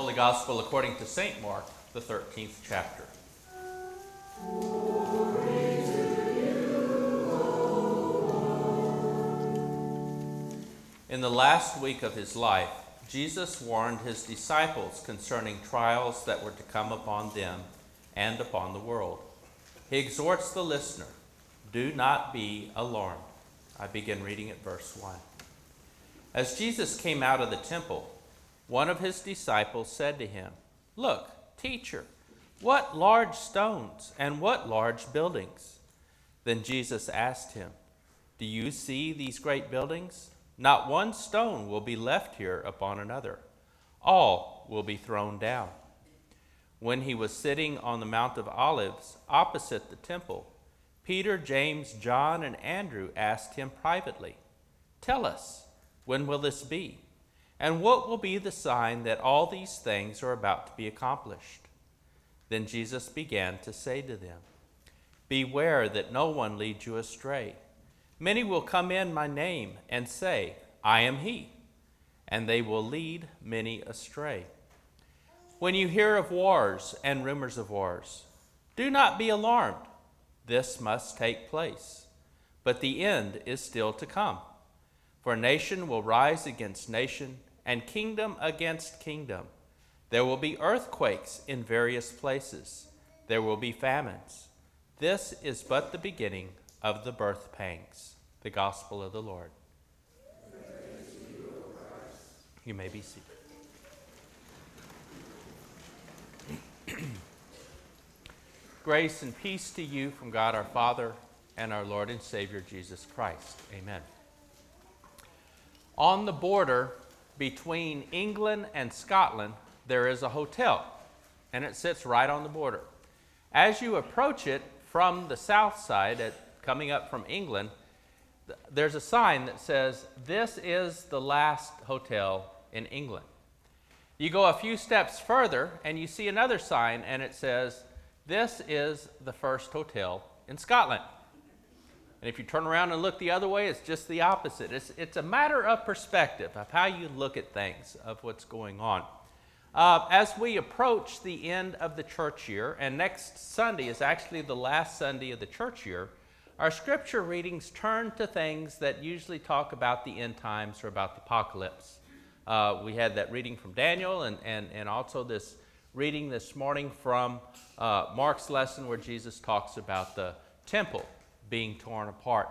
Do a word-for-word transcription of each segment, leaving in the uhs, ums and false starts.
Holy Gospel according to Saint Mark, the thirteenth chapter. In the last week of his life, Jesus warned his disciples concerning trials that were to come upon them and upon the world. He exhorts the listener, do not be alarmed. I begin reading at verse one. As Jesus came out of the temple, one of his disciples said to him, "Look, teacher, what large stones and what large buildings." Then Jesus asked him, "Do you see these great buildings? Not one stone will be left here upon another. All will be thrown down." When he was sitting on the Mount of Olives opposite the temple, Peter, James, John, and Andrew asked him privately, "Tell us, when will this be? And what will be the sign that all these things are about to be accomplished?" Then Jesus began to say to them, "Beware that no one leads you astray. Many will come in my name and say, 'I am he,' and they will lead many astray. When you hear of wars and rumors of wars, do not be alarmed. This must take place, but the end is still to come. For nation will rise against nation, and kingdom against kingdom. There will be earthquakes in various places. There will be famines. This is but the beginning of the birth pangs." The Gospel of the Lord. Praise to you, O Christ. You may be seated. Grace and peace to you from God our Father and our Lord and Savior Jesus Christ. Amen. On the border between England and Scotland, there is a hotel, and it sits right on the border. As you approach it from the south side, at, coming up from England, th- there's a sign that says, "This is the last hotel in England." You go a few steps further, and you see another sign, and it says, "This is the first hotel in Scotland." And if you turn around and look the other way, it's just the opposite. It's, it's a matter of perspective, of how you look at things, of what's going on. Uh, as we approach the end of the church year, and next Sunday is actually the last Sunday of the church year, our scripture readings turn to things that usually talk about the end times or about the apocalypse. Uh, we had that reading from Daniel, and, and, and also this reading this morning from uh, Mark's lesson where Jesus talks about the temple being torn apart.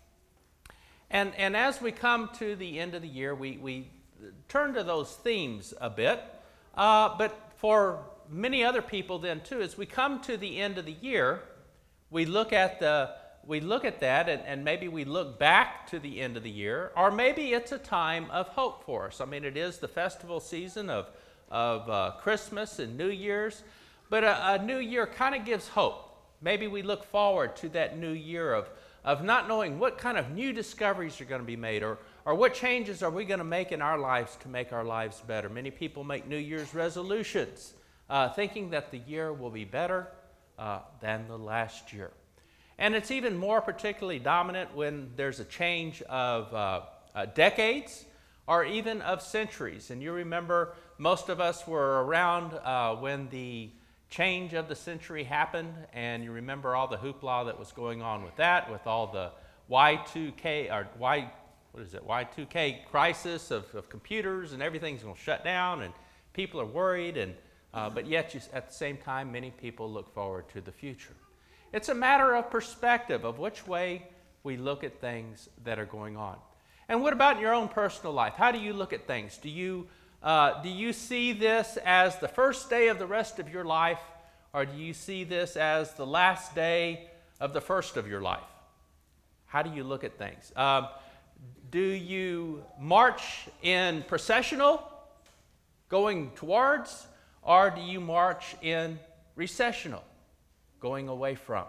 And, and as we come to the end of the year, we, we turn to those themes a bit. Uh, but for many other people then too, as we come to the end of the year, we look at the we look at that and, and maybe we look back to the end of the year, or maybe it's a time of hope for us. I mean, it is the festival season of, of uh, Christmas and New Year's, but a, a new year kind of gives hope. Maybe we look forward to that new year of, of not knowing what kind of new discoveries are going to be made, or, or what changes are we going to make in our lives to make our lives better. Many people make New Year's resolutions, uh, thinking that the year will be better uh, than the last year. And it's even more particularly dominant when there's a change of uh, uh, decades or even of centuries. And you remember most of us were around uh, when the change of the century happened, and you remember all the hoopla that was going on with that, with all the Y two K or Y what is it Y two K crisis of, of computers, and everything's going to shut down, and people are worried, and uh, but yet you, at the same time, many people look forward to the future. It's a matter of perspective of which way we look at things that are going on. And what about in your own personal life? How do you look at things? Do you Uh, do you see this as the first day of the rest of your life, or do you see this as the last day of the first of your life? How do you look at things? Um, do you march in processional, going towards, or do you march in recessional, going away from?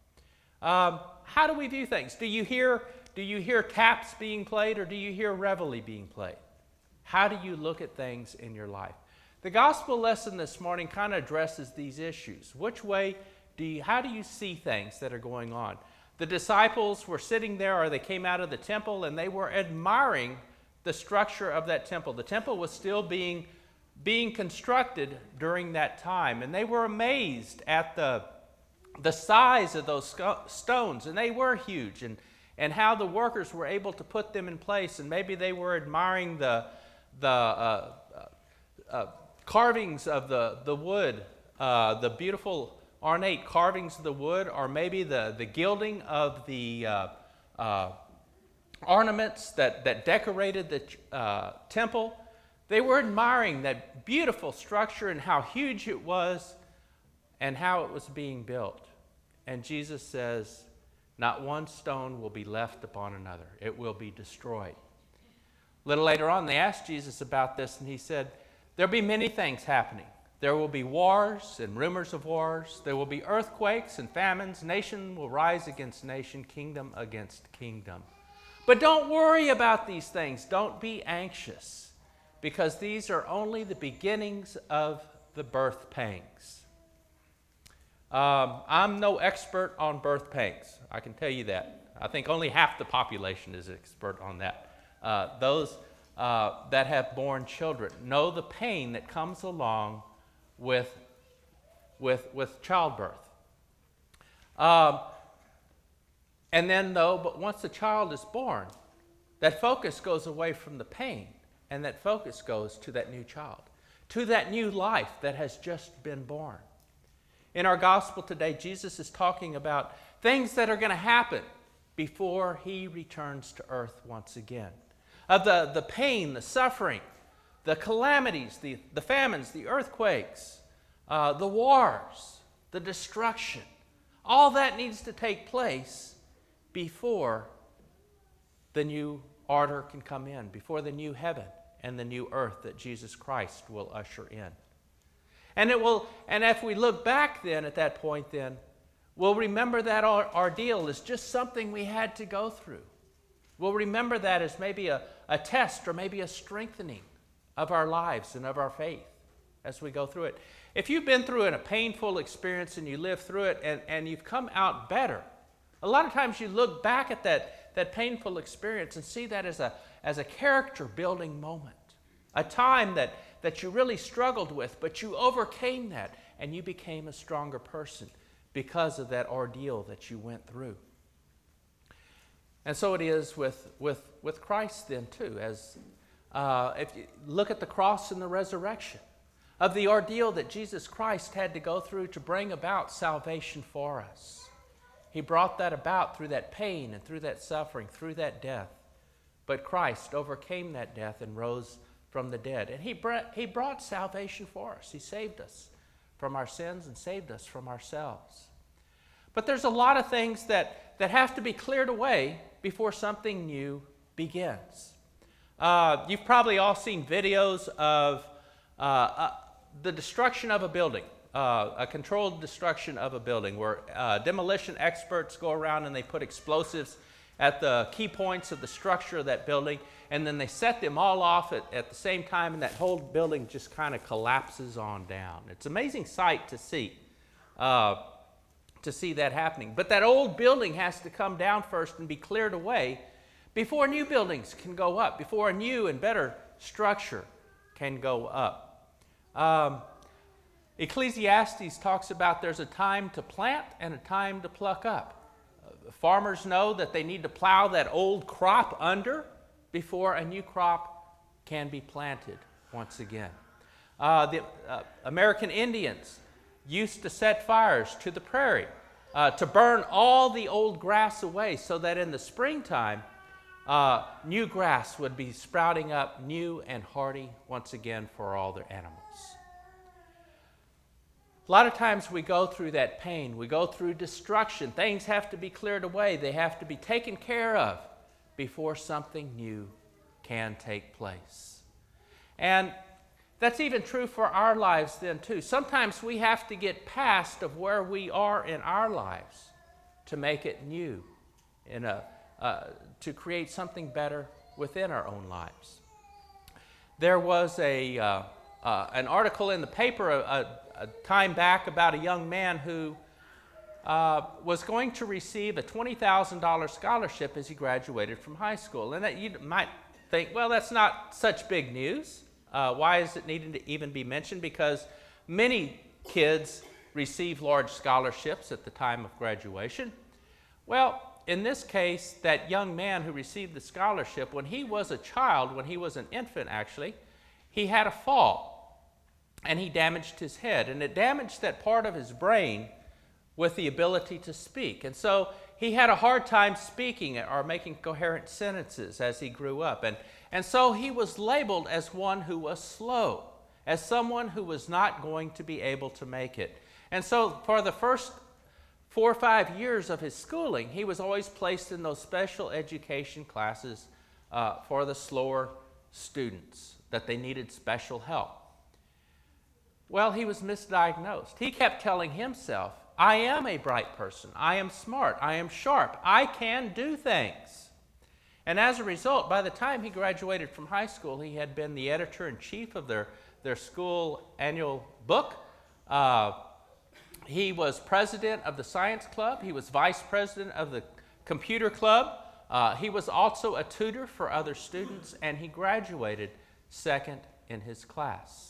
Um, how do we view things? Do you hear, do you hear taps being played, or do you hear reveille being played? How do you look at things in your life? The gospel lesson this morning kind of addresses these issues. Which way do you, how do you see things that are going on? The disciples were sitting there, or they came out of the temple, and they were admiring the structure of that temple. The temple was still being being constructed during that time, and they were amazed at the, the size of those sco- stones, and they were huge, and, and how the workers were able to put them in place, and maybe they were admiring the, the uh, uh, carvings of the, the wood, uh, the beautiful ornate carvings of the wood, or maybe the, the gilding of the uh, uh, ornaments that, that decorated the uh, temple. They were admiring that beautiful structure and how huge it was and how it was being built. And Jesus says, not one stone will be left upon another. It will be destroyed. A little later on, they asked Jesus about this, and he said, there'll be many things happening. There will be wars and rumors of wars. There will be earthquakes and famines. Nation will rise against nation, kingdom against kingdom. But don't worry about these things. Don't be anxious, because these are only the beginnings of the birth pangs. Um, I'm no expert on birth pangs. I can tell you that. I think only half the population is expert on that. Uh, those uh, that have born children know the pain that comes along with, with, with childbirth. Um, and then, though, but once the child is born, that focus goes away from the pain. And that focus goes to that new child, to that new life that has just been born. In our gospel today, Jesus is talking about things that are going to happen before he returns to earth once again. Of the, the pain, the suffering, the calamities, the, the famines, the earthquakes, uh, the wars, the destruction. All that needs to take place before the new order can come in, before the new heaven and the new earth that Jesus Christ will usher in. And it will, and if we look back then at that point then, we'll remember that our ordeal is just something we had to go through. We'll remember that as maybe a, a test or maybe a strengthening of our lives and of our faith as we go through it. If you've been through a painful experience and you live through it and, and you've come out better, a lot of times you look back at that, that painful experience and see that as a, as a character-building moment, a time that, that you really struggled with, but you overcame that and you became a stronger person because of that ordeal that you went through. And so it is with, with, with Christ then too, as uh, if you look at the cross and the resurrection, of the ordeal that Jesus Christ had to go through to bring about salvation for us. He brought that about through that pain and through that suffering, through that death. But Christ overcame that death and rose from the dead. And he brought, he brought salvation for us. He saved us from our sins and saved us from ourselves. But there's a lot of things that, that have to be cleared away before something new begins. Uh, you've probably all seen videos of uh, uh, the destruction of a building. Uh, a controlled destruction of a building where uh, demolition experts go around and they put explosives at the key points of the structure of that building, and then they set them all off at, at the same time, and that whole building just kind of collapses on down. It's an amazing sight to see, uh, to see that happening. But that old building has to come down first and be cleared away before new buildings can go up, before a new and better structure can go up. Um, Ecclesiastes talks about there's a time to plant and a time to pluck up. Uh, farmers know that they need to plow that old crop under before a new crop can be planted once again. Uh, the uh, American Indians used to set fires to the prairie uh, to burn all the old grass away so that in the springtime, uh, new grass would be sprouting up new and hardy once again for all their animals. A lot of times we go through that pain. We go through destruction. Things have to be cleared away. They have to be taken care of before something new can take place. And that's even true for our lives then too. Sometimes we have to get past of where we are in our lives to make it new, in a, uh, to create something better within our own lives. There was a, uh, uh, an article in the paper a, a, a time back about a young man who uh, was going to receive a twenty thousand dollars scholarship as he graduated from high school. And that you might think, well, that's not such big news. Uh, why is it needing to even be mentioned? Because many kids receive large scholarships at the time of graduation. Well, in this case, that young man who received the scholarship, when he was a child, when he was an infant actually, he had a fall and he damaged his head, and it damaged that part of his brain with the ability to speak. And so he had a hard time speaking or making coherent sentences as he grew up. And, and so he was labeled as one who was slow, as someone who was not going to be able to make it. And so for the first four or five years of his schooling, he was always placed in those special education classes uh, for the slower students, that they needed special help. Well, he was misdiagnosed. He kept telling himself, I am a bright person. I am smart. I am sharp. I can do things. And as a result, by the time he graduated from high school, he had been the editor-in-chief of their, their school annual book. Uh, he was president of the science club. He was vice president of the computer club. Uh, he was also a tutor for other students, and he graduated second in his class.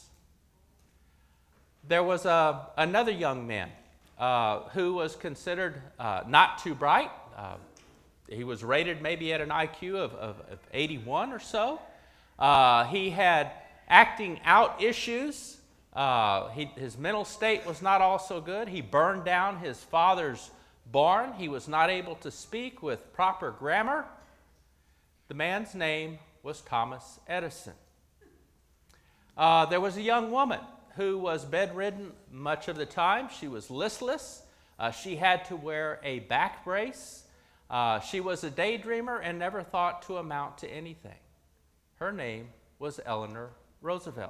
There was a, another young man uh, who was considered uh, not too bright. Uh, he was rated maybe at an I Q of, of, of eighty-one or so. Uh, he had acting out issues. Uh, he, his mental state was not also good. He burned down his father's barn. He was not able to speak with proper grammar. The man's name was Thomas Edison. Uh, there was a young woman who was bedridden much of the time. She was listless. Uh, she had to wear a back brace. Uh, she was a daydreamer and never thought to amount to anything. Her name was Eleanor Roosevelt.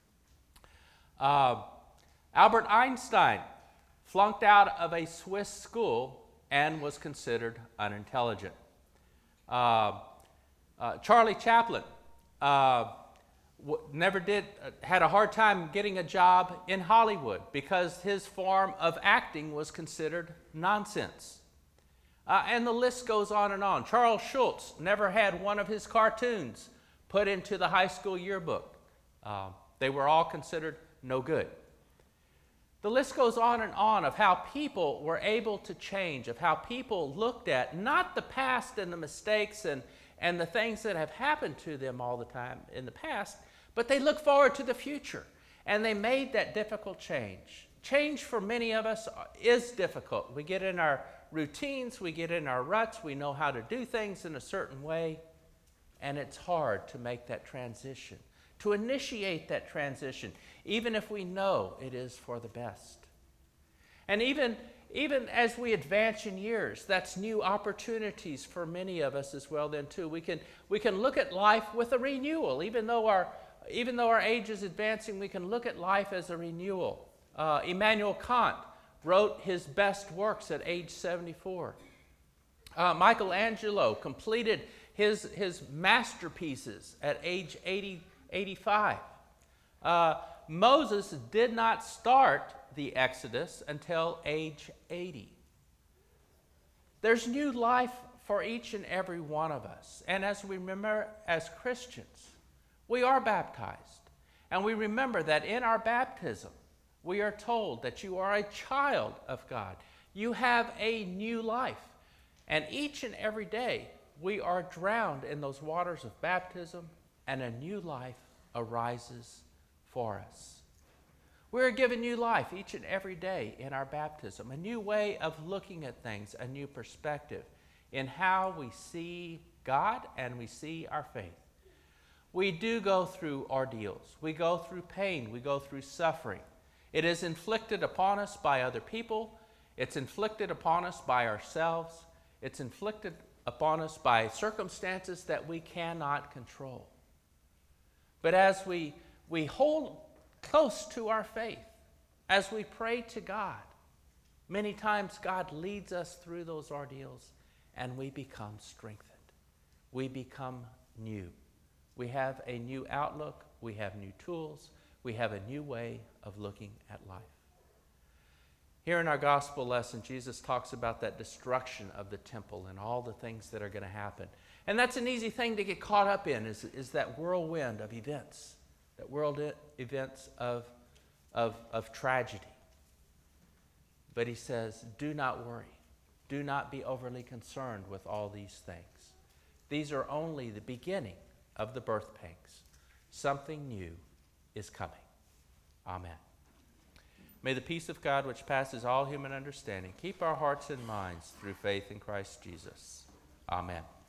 Uh, Albert Einstein flunked out of a Swiss school and was considered unintelligent. Uh, uh, Charlie Chaplin uh, w- never did, uh, had a hard time getting a job in Hollywood because his form of acting was considered nonsense. Uh, and the list goes on and on. Charles Schulz never had one of his cartoons put into the high school yearbook. Uh, they were all considered no good. The list goes on and on of how people were able to change, of how people looked at not the past and the mistakes and, and the things that have happened to them all the time in the past, but they look forward to the future. And they made that difficult change. Change for many of us is difficult. We get in our routines, we get in our ruts, we know how to do things in a certain way, and it's hard to make that transition, to initiate that transition, even if we know it is for the best. And even, even as we advance in years, that's new opportunities for many of us as well then too. We can, we can look at life with a renewal. Even though our, even though our age is advancing, we can look at life as a renewal. Uh, Immanuel Kant wrote his best works at age seventy-four. Uh, Michelangelo completed his, his masterpieces at age eighty, eighty-five. Uh, Moses did not start the Exodus until age eighty. There's new life for each and every one of us. And as we remember as Christians, we are baptized. And we remember that in our baptism, we are told that you are a child of God. You have a new life. And each and every day, we are drowned in those waters of baptism, and a new life arises for us. We're given new life each and every day in our baptism, a new way of looking at things, a new perspective in how we see God and we see our faith. We do go through ordeals. We go through pain. We go through suffering. It is inflicted upon us by other people. It's inflicted upon us by ourselves. It's inflicted upon us by circumstances that we cannot control. But as we, we hold close to our faith, as we pray to God, many times God leads us through those ordeals and we become strengthened. We become new. We have a new outlook. We have new tools. We have a new way of looking at life. Here in our gospel lesson, Jesus talks about that destruction of the temple and all the things that are going to happen. And that's an easy thing to get caught up in, is, is that whirlwind of events at world e- events of, of, of tragedy. But he says, do not worry. Do not be overly concerned with all these things. These are only the beginning of the birth pangs. Something new is coming. Amen. May the peace of God, which passes all human understanding, keep our hearts and minds through faith in Christ Jesus. Amen.